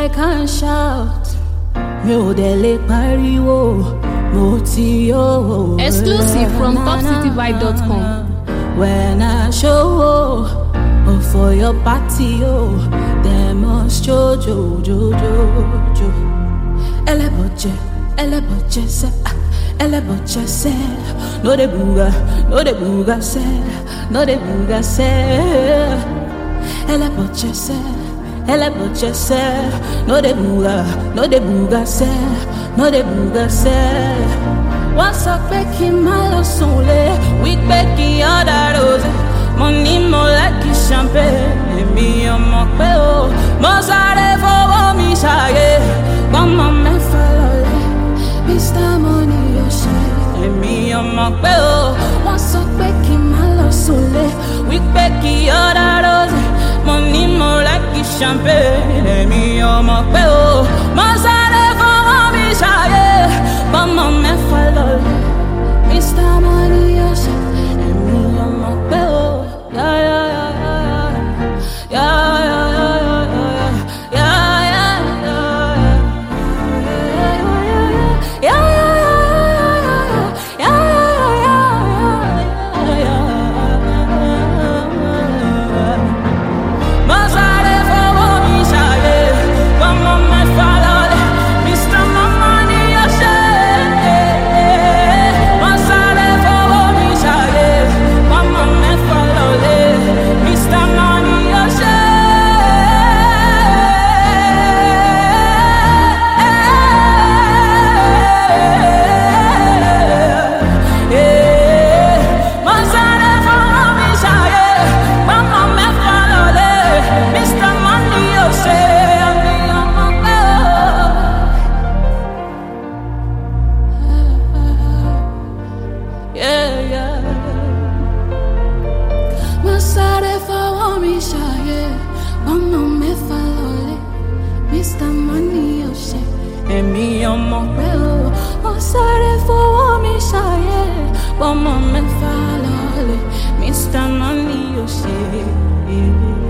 I can't shout. Mi ò dẹ̀ lè pariwo, mo ti yó. Exclusive from topcityvibe.com. When I show up for your party, they must jojo. Eleboje se, no de buga se, Eleboje se, no de buga se. Wọ́n sọ pé kí n má lọ sùn lé, wípé kí ọ̀dà rose. Mo ní mo lẹ́kì champagne, èmi ọmọ pé o. Mo sáré fowó mi ṣàyè, pọ́nmọ mẹ́fà lọ́lẹ̀. Mr. Money yóò ṣe, èmi ọmọ pé o. Wọ́n sọ pé kí n má lọ sùn lé, wípé kí ọ̀dà rose. Mo ní mo lẹ́kì champagne, èmi ọmọ pé o. Mo sáré fowó mi ṣàyè, pọ́nmọ mẹ́fà lọ́lẹ̀. Mr. Money yóò ṣe, èmi ọmọ pé o. Mr. Money yóò ṣe, èmi ọmọ pé o. Wọ́n sáré fowó mi ṣàyè, pọ́nmọ mẹ́fà lọ́lẹ̀. Mr. Money yóò ṣe.